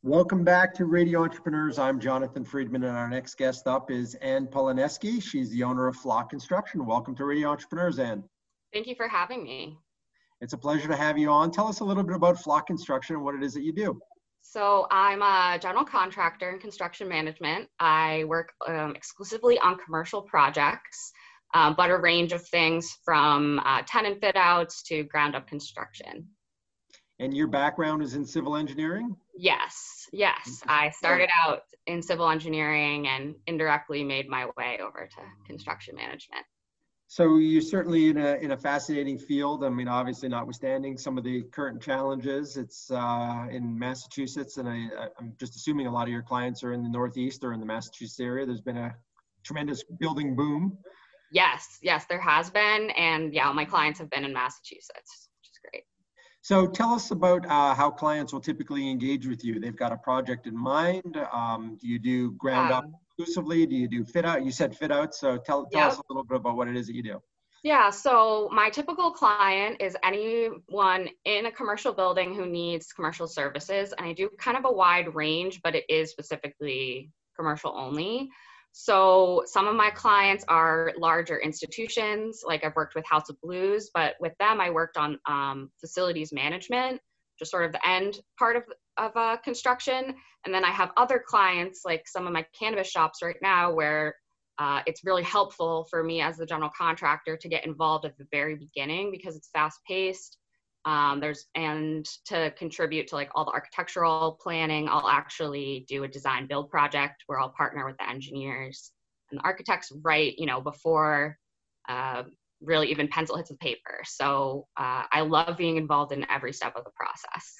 Welcome back to Radio Entrepreneurs. I'm Jonathan Friedman, and our next guest up is Ann Polineski. She's the owner of Flock Construction. Welcome to Radio Entrepreneurs, Ann. Thank you for having me. It's a pleasure to have you on. Tell us a little bit about Flock Construction and what it is that you do. So I'm a general contractor in construction management. I work exclusively on commercial projects, but a range of things from tenant fit outs to ground up construction. And your background is in civil engineering? Yes. I started out in civil engineering and indirectly made my way over to construction management. So you're certainly in a fascinating field. I mean, obviously notwithstanding some of the current challenges, it's in Massachusetts, and I'm just assuming a lot of your clients are in the Northeast or in the Massachusetts area. There's been a tremendous building boom. Yes, there has been. And yeah, my clients have been in Massachusetts, which is great. So tell us about how clients will typically engage with you. They've got a project in mind. Do you do ground up exclusively? Do you do fit out? You said fit out, so tell us a little bit about what it is that you do. Yeah, so my typical client is anyone in a commercial building who needs commercial services, and I do kind of a wide range, but it is specifically commercial only. So some of my clients are larger institutions, like I've worked with House of Blues, but with them I worked on facilities management, just sort of the end part of construction. And then I have other clients, like some of my cannabis shops right now, where it's really helpful for me as the general contractor to get involved at the very beginning because it's fast paced. And to contribute to like all the architectural planning, I'll actually do a design build project where I'll partner with the engineers and the architects right, before really even pencil hits the paper. So I love being involved in every step of the process.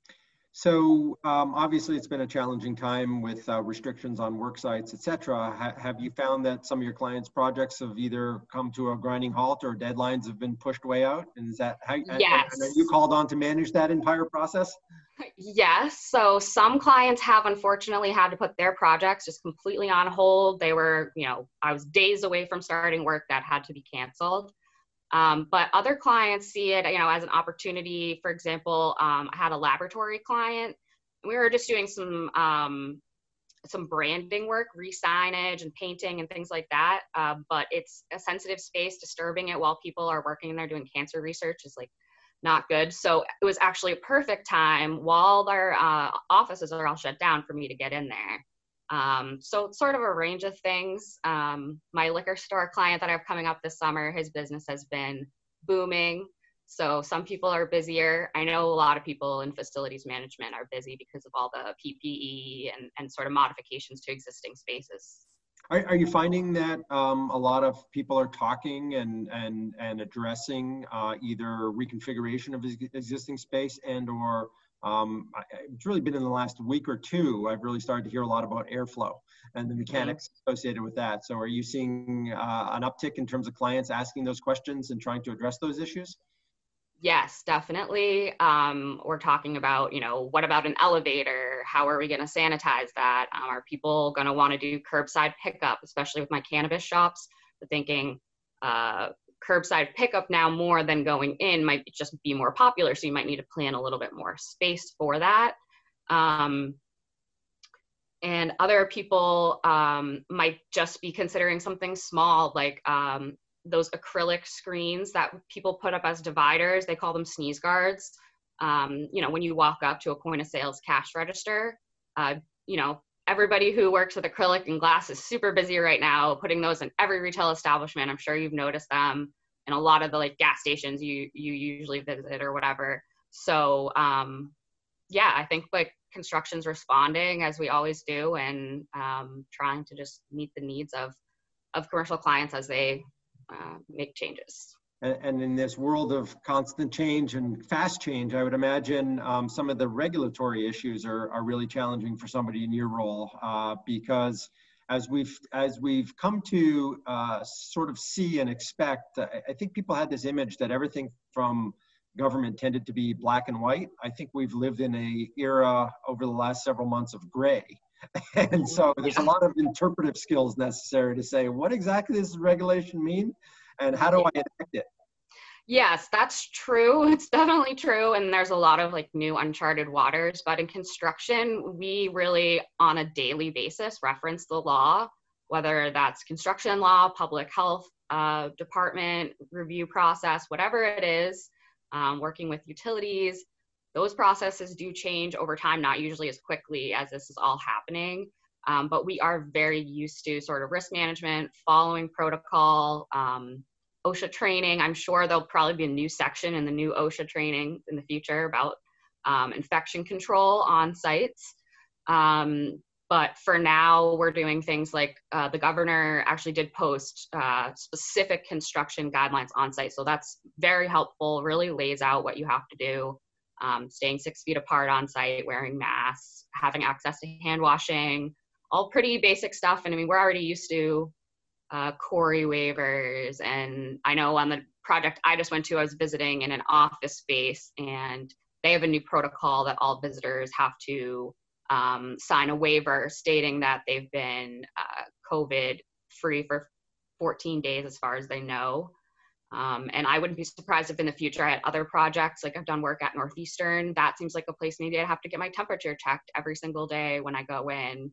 So obviously it's been a challenging time with restrictions on work sites, et cetera. Have you found that some of your clients' projects have either come to a grinding halt or deadlines have been pushed way out? And is that how Yes. and are you called on to manage that entire process? Yes. So some clients have unfortunately had to put their projects just completely on hold. They were, I was days away from starting work that had to be canceled. But other clients see it, as an opportunity. For example, I had a laboratory client. We were just doing some branding work, re-signage and painting and things like that. But it's a sensitive space. Disturbing it while people are working there doing cancer research is like not good. So it was actually a perfect time while their offices are all shut down for me to get in there. So it's sort of a range of things. My liquor store client that I have coming up this summer, his business has been booming. So some people are busier. I know a lot of people in facilities management are busy because of all the PPE and sort of modifications to existing spaces. Are you finding that a lot of people are talking and addressing either reconfiguration of existing space or it's really been in the last week or two, I've really started to hear a lot about airflow and the mechanics associated with that. So are you seeing an uptick in terms of clients asking those questions and trying to address those issues? Yes, definitely. We're talking about, what about an elevator? How are we going to sanitize that? Are people going to want to do curbside pickup, especially with my cannabis shops? We're thinking curbside pickup now more than going in might just be more popular. So you might need to plan a little bit more space for that. And other people might just be considering something small, like those acrylic screens that people put up as dividers. They call them sneeze guards. When you walk up to a point of sales cash register, everybody who works with acrylic and glass is super busy right now, putting those in every retail establishment. I'm sure you've noticed them in a lot of the gas stations you usually visit or whatever. So I think construction's responding as we always do, and trying to just meet the needs of commercial clients as they make changes. And in this world of constant change and fast change, I would imagine some of the regulatory issues are really challenging for somebody in your role, because as we've come to sort of see and expect, I think people had this image that everything from government tended to be black and white. I think we've lived in an era over the last several months of gray. And so there's a lot of interpretive skills necessary to say, what exactly does regulation mean? And how do I enact it? Yes, that's true. It's definitely true. And there's a lot of like new uncharted waters. But in construction, we really, on a daily basis, reference the law, whether that's construction law, public health department, review process, whatever it is, working with utilities. Those processes do change over time, not usually as quickly as this is all happening. But we are very used to sort of risk management, following protocol, OSHA training. I'm sure there'll probably be a new section in the new OSHA training in the future about infection control on sites. But for now, we're doing things like the governor actually did post specific construction guidelines on site. So that's very helpful, really lays out what you have to do. Staying 6 feet apart on site, wearing masks, having access to hand washing, all pretty basic stuff. And I mean, we're already used to Corey waivers. And I know on the project I just went to, I was visiting in an office space, and they have a new protocol that all visitors have to sign a waiver stating that they've been COVID free for 14 days as far as they know. And I wouldn't be surprised if in the future I had other projects, like I've done work at Northeastern. That seems like a place maybe I'd have to get my temperature checked every single day when I go in.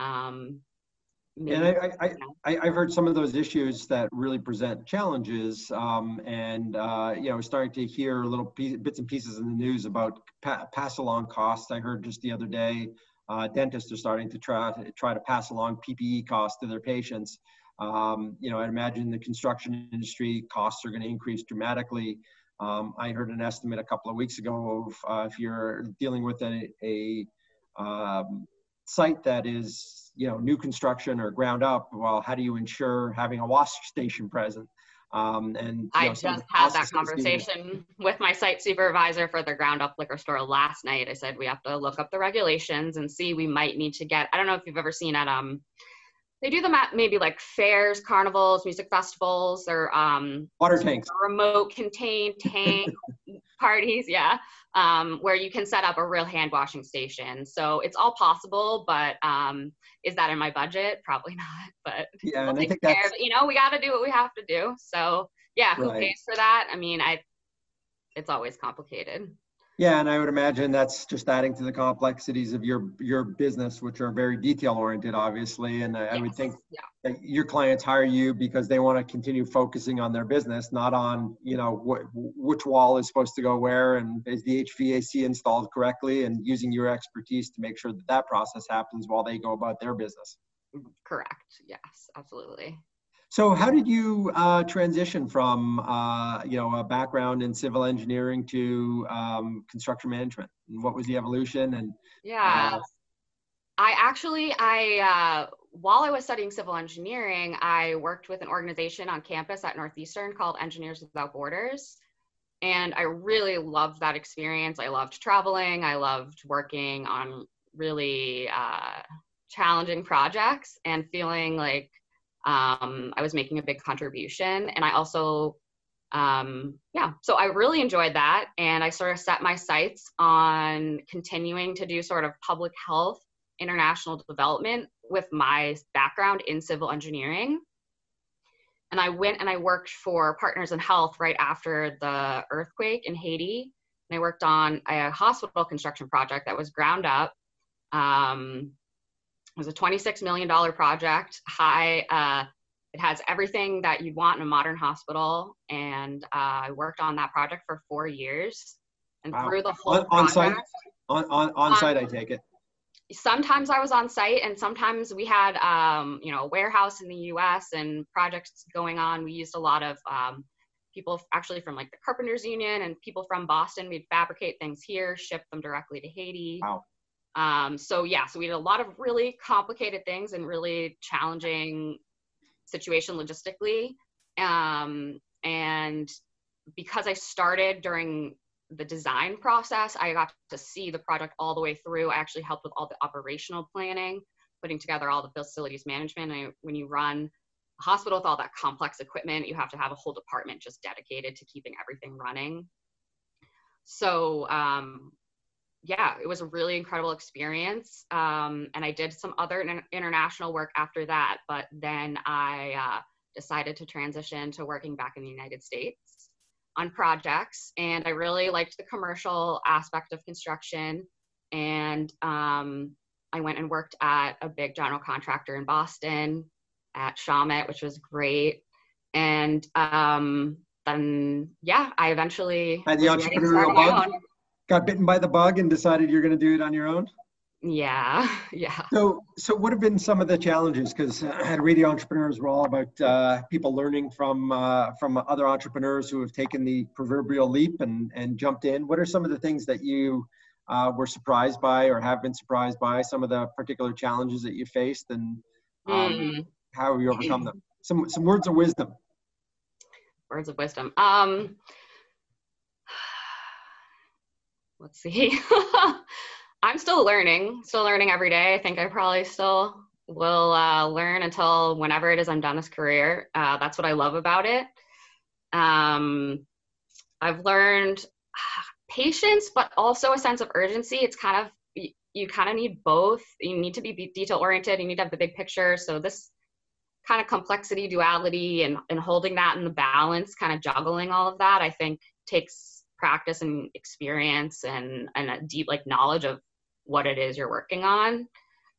And I've heard some of those issues that really present challenges, and starting to hear little bits and pieces in the news about pass along costs. I heard just the other day, dentists are starting to try to pass along PPE costs to their patients. I'd imagine the construction industry costs are going to increase dramatically. I heard an estimate a couple of weeks ago of if you're dealing with a site that is new construction or ground up, well, how do you ensure having a wash station present? And I just had that conversation with my site supervisor for the ground up liquor store last night. I said we have to look up the regulations and see, we might need to get, I don't know if you've ever seen at they do them at maybe like fairs, carnivals, music festivals, or water tanks, remote contained tank parties, yeah, where you can set up a real hand washing station. So it's all possible, but is that in my budget? Probably not. But yeah, we'll and take I think care of it. We got to do what we have to do. So yeah, who right. pays for that? I mean, it's always complicated. Yeah, and I would imagine that's just adding to the complexities of your business, which are very detail oriented, obviously. And I would think that your clients hire you because they want to continue focusing on their business, not on which wall is supposed to go where and is the HVAC installed correctly, and using your expertise to make sure that that process happens while they go about their business. Correct. Yes, absolutely. So how did you transition from a background in civil engineering to construction management? And what was the evolution? And while I was studying civil engineering, I worked with an organization on campus at Northeastern called Engineers Without Borders. And I really loved that experience. I loved traveling. I loved working on really challenging projects and feeling like I was making a big contribution. And I also, so I really enjoyed that. And I sort of set my sights on continuing to do sort of public health, international development with my background in civil engineering. And I went and I worked for Partners in Health right after the earthquake in Haiti. And I worked on a hospital construction project that was ground up. It was a $26 million project. It has everything that you'd want in a modern hospital. And I worked on that project for 4 years. And through the whole project. On site, I take it. Sometimes I was on site, and sometimes we had, a warehouse in the US and projects going on. We used a lot of people actually from like the Carpenters Union and people from Boston. We'd fabricate things here, ship them directly to Haiti. Wow. So we did a lot of really complicated things and really challenging situation logistically. And because I started during the design process, I got to see the project all the way through. I actually helped with all the operational planning, putting together all the facilities management. And when you run a hospital with all that complex equipment, you have to have a whole department just dedicated to keeping everything running. So, it was a really incredible experience. And I did some other international work after that, but then I decided to transition to working back in the United States. on projects, and I really liked the commercial aspect of construction. And I went and worked at a big general contractor in Boston at Shawmut, which was great. And then, yeah, I eventually Had the was ready to start entrepreneurial on my bug? own. Got bitten by the bug and decided you're going to do it on your own? Yeah, yeah. So what have been some of the challenges? Because at Radio Entrepreneurs, we're all about people learning from other entrepreneurs who have taken the proverbial leap and jumped in. What are some of the things that you were surprised by or have been surprised by? Some of the particular challenges that you faced, and Mm. how have you overcome them? Some words of wisdom. Words of wisdom. Let's see. I'm still learning every day. I think I probably still will learn until whenever it is I'm done this career. That's what I love about it. I've learned patience, but also a sense of urgency. It's kind of, you kind of need both. You need to be detail oriented. You need to have the big picture. So this kind of complexity, duality, and holding that in the balance, kind of juggling all of that, I think takes practice and experience and a deep knowledge of what it is you're working on.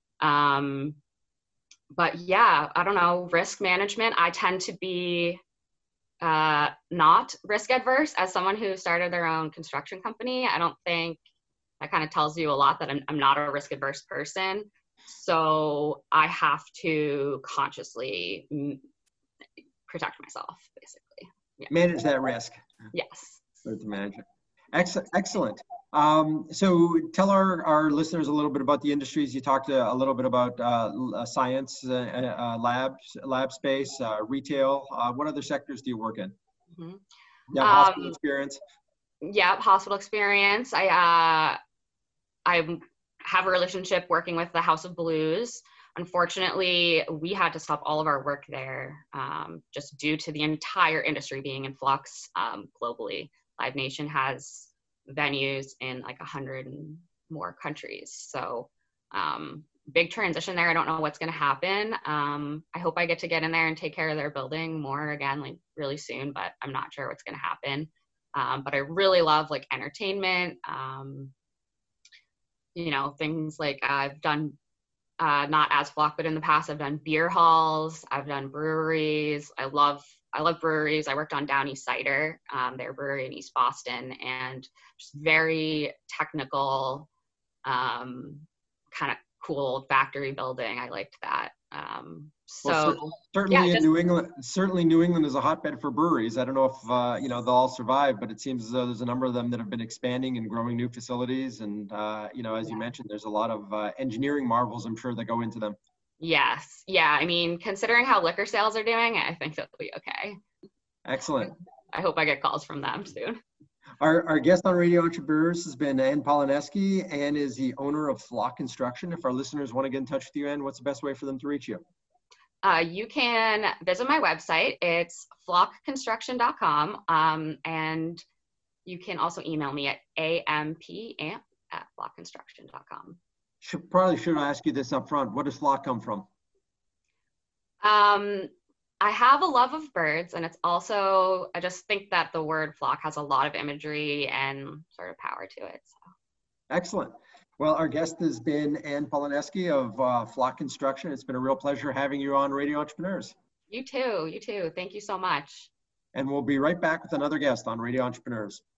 But yeah, I don't know, risk management. I tend to be not risk adverse. As someone who started their own construction company, I don't think that kind of tells you a lot that I'm not a risk adverse person. So I have to consciously protect myself, basically. Yeah. Manage that risk. Yes. To manage it. Excellent. So tell our listeners a little bit about the industries. You talked a little bit about science, lab space, retail. What other sectors do you work in? Mm-hmm. You have hospital experience? Yeah, hospital experience. I have a relationship working with the House of Blues. Unfortunately, we had to stop all of our work there just due to the entire industry being in flux globally. Live Nation has venues in 100 and more countries. So big transition there. I don't know what's going to happen. I hope I get to get in there and take care of their building more again, really soon, but I'm not sure what's going to happen. But I really love entertainment, things I've done, not as Flock, but in the past, I've done beer halls, I've done breweries. I love breweries. I worked on Downey Cider, their brewery in East Boston, and just very technical, kind of cool factory building. I liked that. Certainly in New England, New England is a hotbed for breweries. I don't know if they'll all survive, but it seems as though there's a number of them that have been expanding and growing new facilities. And as you mentioned, there's a lot of engineering marvels, I'm sure, that go into them. Yes. Yeah. I mean, considering how liquor sales are doing, I think that'll be okay. Excellent. I hope I get calls from them soon. Our guest on Radio Entrepreneurs has been Ann Polineski. Ann is the owner of Flock Construction. If our listeners want to get in touch with you, Ann, what's the best way for them to reach you? You can visit my website. It's flockconstruction.com. And you can also email me at ampamp@flockconstruction.com. Probably should ask you this up front. What does Flock come from? I have a love of birds, and it's also, I just think that the word flock has a lot of imagery and sort of power to it. So. Excellent. Well, our guest has been Ann Polineski of Flock Construction. It's been a real pleasure having you on Radio Entrepreneurs. You too. Thank you so much. And we'll be right back with another guest on Radio Entrepreneurs.